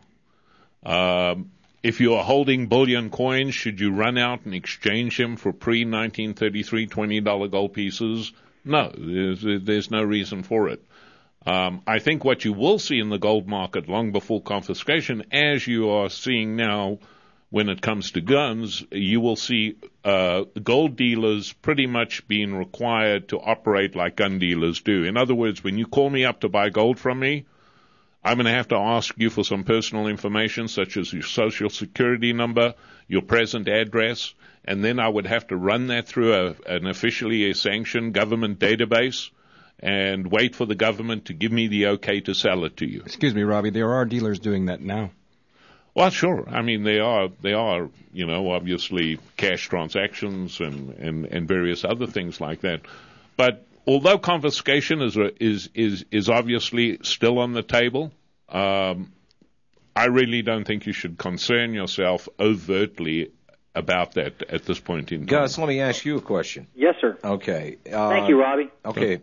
If you are holding bullion coins, should you run out and exchange them for pre-1933 $20 gold pieces? No, there's no reason for it. I think what you will see in the gold market long before confiscation, as you are seeing now when it comes to guns, you will see gold dealers pretty much being required to operate like gun dealers do. In other words, when you call me up to buy gold from me, I'm going to have to ask you for some personal information, such as your social security number, your present address, and then I would have to run that through an officially sanctioned government database and wait for the government to give me the okay to sell it to you. Excuse me, Robbie, there are dealers doing that now. Well, sure. I mean, they are, obviously cash transactions and various other things like that. But although confiscation is obviously still on the table, I really don't think you should concern yourself overtly about that at this point in time. Gus, let me ask you a question. Yes, sir. Okay. Thank you, Robbie. Okay.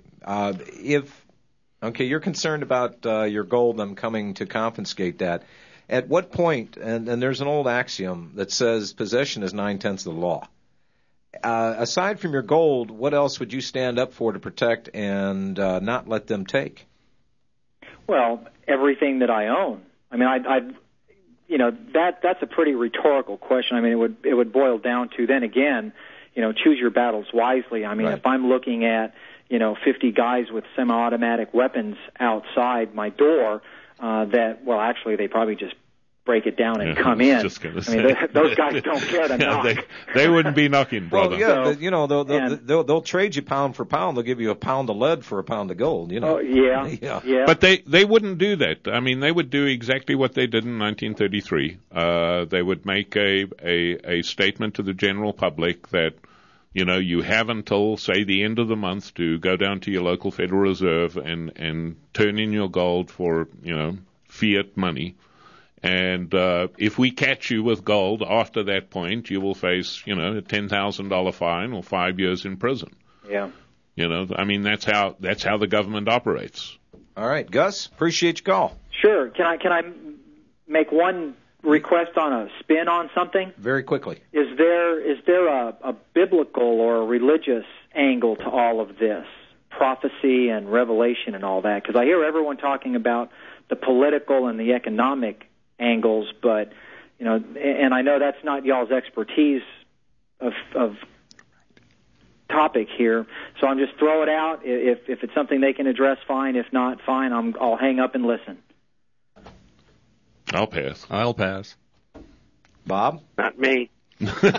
You're concerned about your gold, them coming to confiscate that. At what point, and there's an old axiom that says possession is 9/10 of the law. Aside from your gold, what else would you stand up for to protect and not let them take? Well, everything that I own. I mean, that's a pretty rhetorical question. I mean, it would boil down to, then again, choose your battles wisely. I mean, If I'm looking at 50 guys with semi-automatic weapons outside my door, actually they probably just break it down and come in. Those guys don't care to knock. They wouldn't be knocking, brother. Well, they'll trade you pound for pound. They'll give you a pound of lead for a pound of gold. Oh, yeah. But they wouldn't do that. I mean, they would do exactly what they did in 1933. They would make a statement to the general public that, you have until, say, the end of the month to go down to your local Federal Reserve and turn in your gold for, fiat money. And if we catch you with gold after that point, you will face, a $10,000 fine or 5 years in prison. Yeah. I mean, that's how the government operates. All right, Gus, appreciate your call. Sure. Can I make one request on a spin on something? Very quickly. Is there a biblical or a religious angle to all of this, prophecy and revelation and all that? Because I hear everyone talking about the political and the economic angles, but and I know that's not y'all's expertise of topic here, so I'm just throw it out. If it's something they can address, fine. If not, fine. I'll hang up and listen. I'll pass. I'll pass. Bob? Not me. Okay.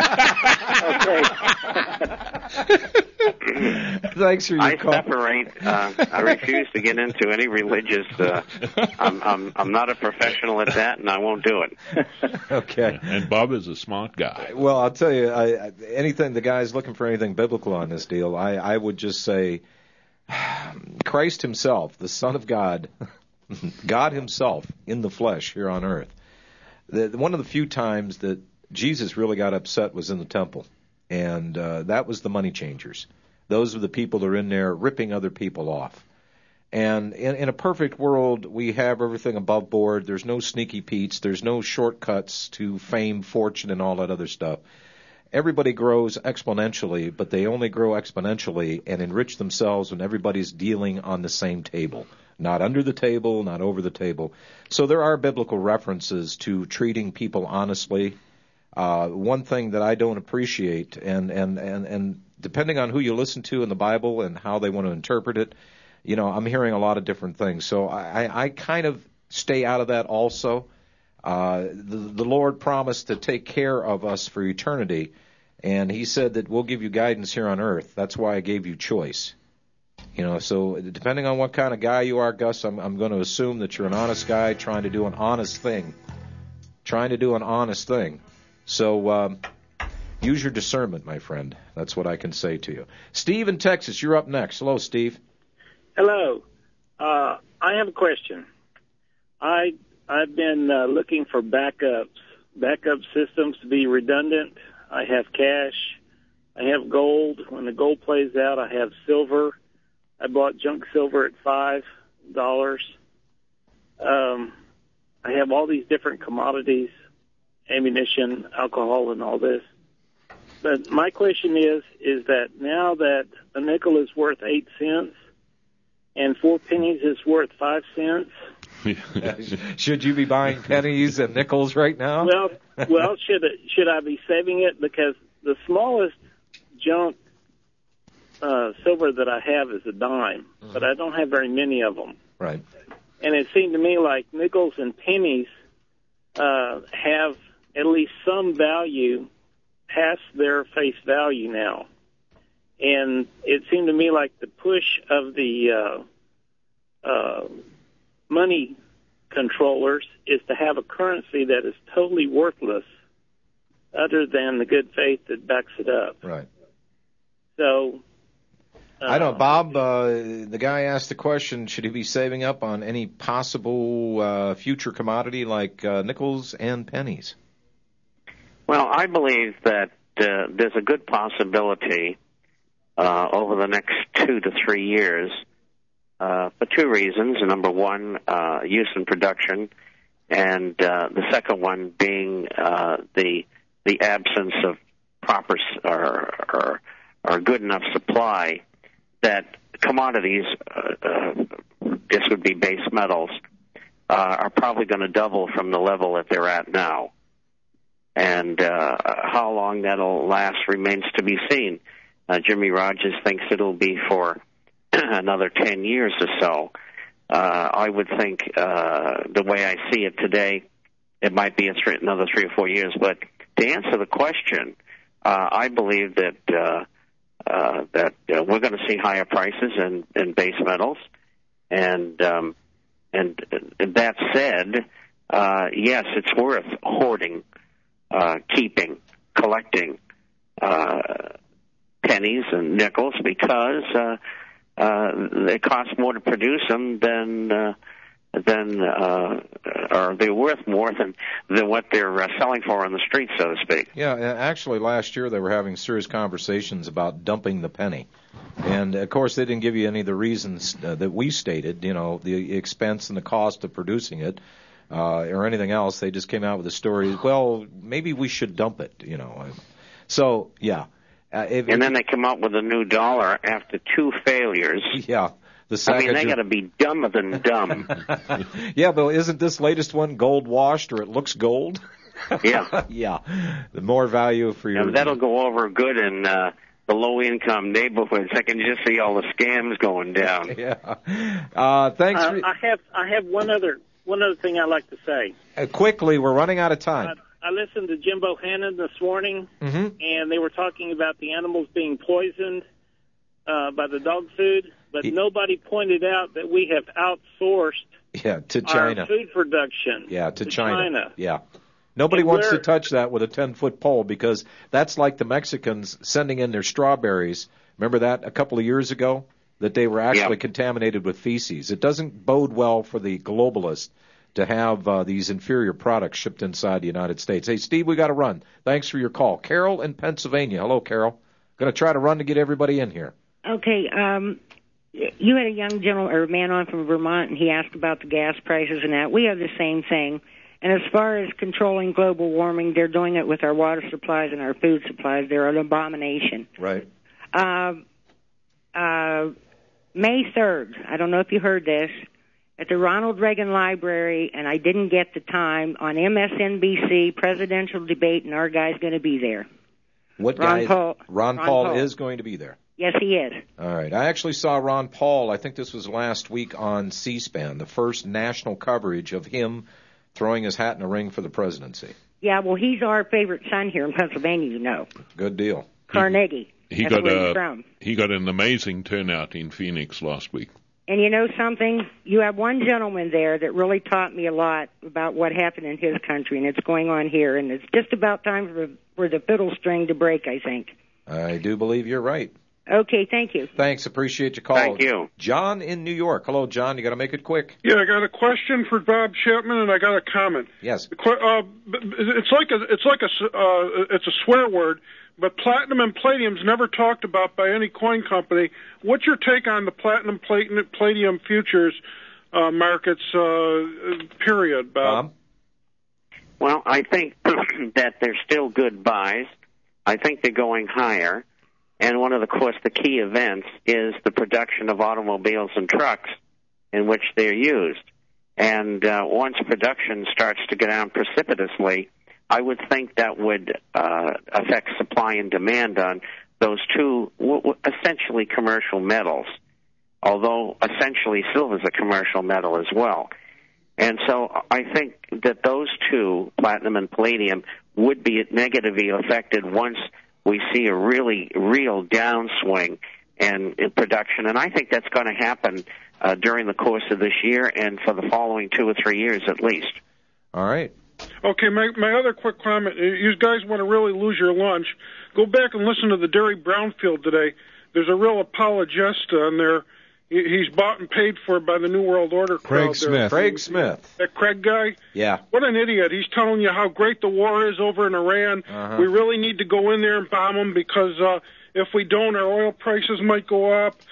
Thanks for your call. I separate. I refuse to get into any religious. I'm not a professional at that, and I won't do it. Okay. And Bob is a smart guy. Well, I'll tell you, the guy's looking for anything biblical on this deal. I would just say, Christ himself, the Son of God, God himself in the flesh here on earth. One of the few times that Jesus really got upset was in the temple, and that was the money changers. Those are the people that are in there ripping other people off. And in a perfect world, we have everything above board. There's no sneaky Pete's. There's no shortcuts to fame, fortune, and all that other stuff. Everybody grows exponentially, but they only grow exponentially and enrich themselves when everybody's dealing on the same table. Not under the table, not over the table. So there are biblical references to treating people honestly. One thing that I don't appreciate, and depending on who you listen to in the Bible and how they want to interpret it, I'm hearing a lot of different things. So I kind of stay out of that also. The Lord promised to take care of us for eternity, and he said that we'll give you guidance here on earth. That's why I gave you choice. So depending on what kind of guy you are, Gus, I'm going to assume that you're an honest guy trying to do an honest thing. So use your discernment, my friend. That's what I can say to you. Steve in Texas, you're up next. Hello, Steve. Hello. I have a question. I've been looking for backup systems to be redundant. I have cash. I have gold. When the gold plays out, I have silver. I bought junk silver at $5. I have all these different commodities, ammunition, alcohol, and all this. But my question is that now that a nickel is worth 8 cents and 4 pennies is worth 5 cents, should you be buying pennies and nickels right now? Well, should I be saving it? Because the smallest junk silver that I have is a dime, but I don't have very many of them. Right. And it seemed to me like nickels and pennies have at least some value past their face value now. And it seemed to me like the push of the money controllers is to have a currency that is totally worthless other than the good faith that backs it up. Right. So I don't know, Bob, the guy asked the question, should he be saving up on any possible future commodity like nickels and pennies? Well, I believe that there's a good possibility over the next 2 to 3 years for two reasons. Number one, use and production, and the second one being the absence of proper or good enough supply that commodities, this would be base metals, are probably going to double from the level that they're at now. And how long that'll last remains to be seen. Jimmy Rogers thinks it'll be for another 10 years or so. I would think the way I see it today, it might be another 3 or 4 years. But to answer the question, I believe that we're going to see higher prices in base metals, and that said, yes, it's worth hoarding, keeping, collecting pennies and nickels because it costs more to produce them than or they're worth more than what they're selling for on the street, so to speak. Yeah, actually last year they were having serious conversations about dumping the penny. And, of course, they didn't give you any of the reasons that we stated, the expense and the cost of producing it or anything else. They just came out with a story, well, maybe we should dump it, So, yeah. And then they come up with a new dollar after 2 failures. Yeah. They got to be dumber than dumb. Yeah, but isn't this latest one gold washed or it looks gold? Yeah. Yeah. The more value for your... that'll go over good in the low-income neighborhoods. I can just see all the scams going down. Yeah. Thanks. I have one other thing I'd like to say. Quickly, we're running out of time. I listened to Jim Bohannon this morning, and they were talking about the animals being poisoned by the dog food, but nobody pointed out that we have outsourced to China. Our food production to China. Yeah. Nobody wants to touch that with a 10-foot pole because that's like the Mexicans sending in their strawberries. Remember that a couple of years ago? that they were actually contaminated with feces. It doesn't bode well for the globalists to have these inferior products shipped inside the United States. Hey, Steve, we got to run. Thanks for your call. Carol in Pennsylvania. Hello, Carol. Going to try to run to get everybody in here. Okay. You had a young gentleman or man on from Vermont, and he asked about the gas prices and that. We have the same thing. And as far as controlling global warming, they're doing it with our water supplies and our food supplies. They're an abomination. Right. May 3rd, I don't know if you heard this, at the Ronald Reagan Library, and I didn't get the time, on MSNBC, presidential debate, and our guy's going to be there. What guy? Ron Paul is going to be there. Yes, he is. All right. I actually saw Ron Paul, I think this was last week on C-SPAN, the first national coverage of him throwing his hat in a ring for the presidency. Yeah, well, he's our favorite son here in Pennsylvania, you know. Good deal. Carnegie. He got an amazing turnout in Phoenix last week. And you know something? You have one gentleman there that really taught me a lot about what happened in his country, and it's going on here, and it's just about time for the fiddle string to break, I think. I do believe you're right. Okay, thank you. Thanks, appreciate your call. Thank you. John in New York. Hello, John. You got to make it quick. Yeah, I got a question for Bob Chapman, and I got a comment. Yes. It's a swear word, but platinum and palladium's never talked about by any coin company. What's your take on the platinum palladium futures markets? Period, Bob. Well, I think that they're still good buys. I think they're going higher. And one of the key events is the production of automobiles and trucks in which they're used. And once production starts to go down precipitously, I would think that would affect supply and demand on those two essentially commercial metals, although essentially silver is a commercial metal as well. And so I think that those two, platinum and palladium, would be negatively affected once we see a real downswing in production. And I think that's going to happen during the course of this year and for the following 2 or 3 years at least. All right. Okay, my other quick comment, you guys want to really lose your lunch, go back and listen to the Derry Brownfield today. There's a real apologist on there. He's bought and paid for by the New World Order crowd. Craig Smith. That Craig guy? Yeah. What an idiot. He's telling you how great the war is over in Iran. Uh-huh. We really need to go in there and bomb them because if we don't, our oil prices might go up.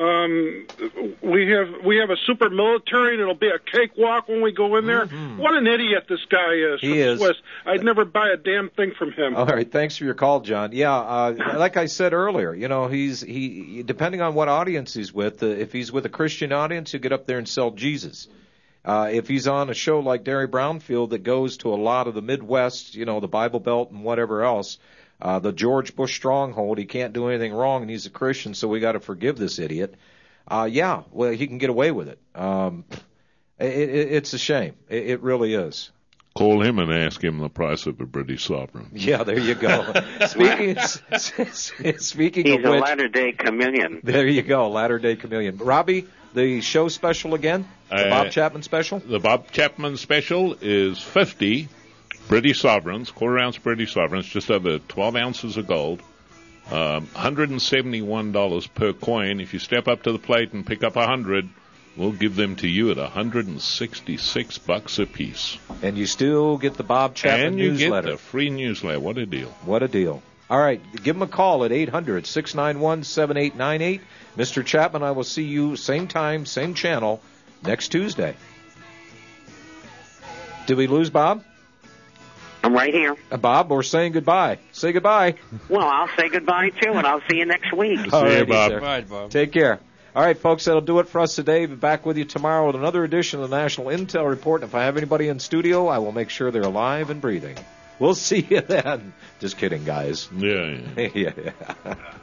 We have a super military, and it'll be a cakewalk when we go in there. Mm-hmm. What an idiot this guy is. He is. Swiss. I'd never buy a damn thing from him. All right, thanks for your call, John. Yeah, like I said earlier, you know, he depending on what audience he's with. If he's with a Christian audience, he'll get up there and sell Jesus. If he's on a show like Derry Brownfield that goes to a lot of the Midwest, you know, the Bible Belt and whatever else. The George Bush stronghold, he can't do anything wrong, and he's a Christian, so we got to forgive this idiot. Yeah, well, he can get away with it. It's a shame. It really is. Call him and ask him the price of a British sovereign. Yeah, there you go. Speaking He's of a which, Latter-day Chameleon. There you go, Latter-day Chameleon. Robbie, the show special again, the Bob Chapman special? The Bob Chapman special is 50 British sovereigns, quarter-ounce British sovereigns, just over 12 ounces of gold, $171 per coin. If you step up to the plate and pick up 100, we'll give them to you at $166 a piece. And you still get the Bob Chapman newsletter. And you get the free newsletter. What a deal. What a deal. All right, give him a call at 800-691-7898. Mr. Chapman, I will see you same time, same channel, next Tuesday. Did we lose Bob? I'm right here. Bob, we're saying goodbye. Say goodbye. Well, I'll say goodbye, too, and I'll see you next week. See you, Bob. Bye, Bob. Take care. All right, folks, that'll do it for us today. Be back with you tomorrow with another edition of the National Intel Report. And if I have anybody in studio, I will make sure they're alive and breathing. We'll see you then. Just kidding, guys. Yeah. Yeah.